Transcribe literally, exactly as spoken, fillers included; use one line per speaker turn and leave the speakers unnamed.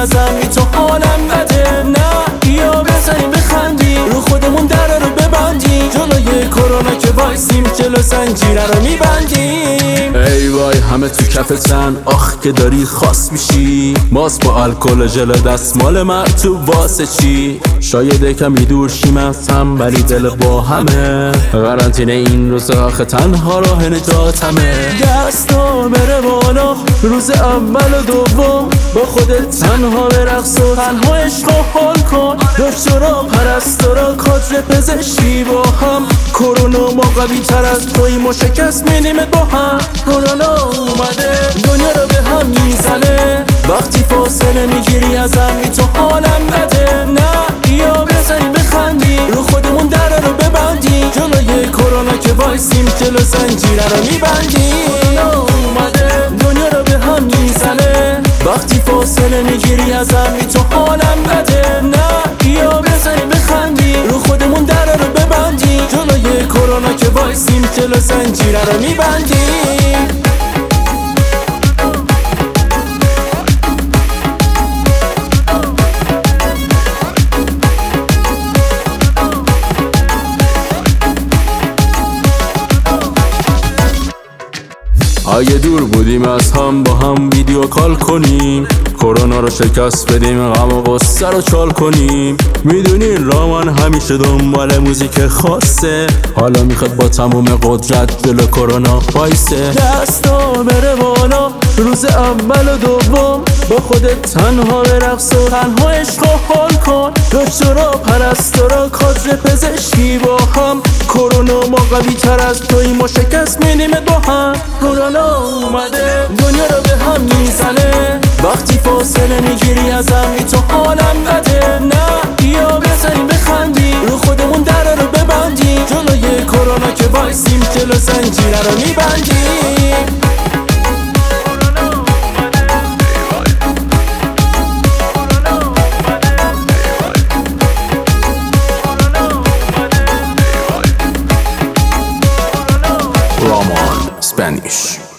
ازم بی تو حالم بده. نه بیا بزنیم بخندیم رو خودمون در رو ببندیم، جلوی کرونا که وایسیم جلو زنجیره رو میبندیم. ای وای همه تو کفتن، آخ که داری خاص میشی، ماست با الکل و ژل دستمال مرطوب واسه چی؟ شاید کمی دور شیم از هم ولی دل با همه، قرنطینه این روز آخه تنها راه نجاتمه. دستا بره بالا روز اول و دوم، با خودت تنها برقص و تنها عشق و حال کن. دکترا پرستارا کادر پزشکی با هم، کرونا ما قوی تر از توی ما شکست میدیمت با هم. کرونا اومده دنیا رو به هم میزنه، وقتی فاصله میگیری ازم بی تو حالم بده. نه بیا بزنیم بخندیم رو خودمون در رو ببندیم، جلوی کرونا که وایسیم جلو زنجیره رو میبندیم. کرونا اومده دنیا رو به هم میزنه، وقتی فاصله میگیری ازم بی تو حالم بده. نه بیا بزنیم بخندیم رو خودمون در رو ببندیم، جلوی کرونا که وایسیم جلو زنجیره رو میبندیم. اگه دور بودیم از هم با هم ویدیو کال کنیم، کرونا رو شکست بدیم غم و غصه رو چال کنیم. میدونی رامان همیشه دنبال موزیک خاصه، حالا میخواد با تموم قدرت جلو کرونا وایسه. دستا بره بالا روز اول و دوم، با خودت تنها برقص و تنها عشق و حال کن. دکترا پرستارا کادر پزشکی با هم، کرونا ما قوی تر از توی ما شکست میدیمت با هم. کرونا اومده دنیا رو به هم میزنه، وقتی فاصله میگیری ازم بی تو حالم بده. نه بیا بزنیم بخندیم رو خودمون در رو ببندیم، جلوی کرونا که وایسیم جلو زنجیره رو میبندیم. Ramon Spanish.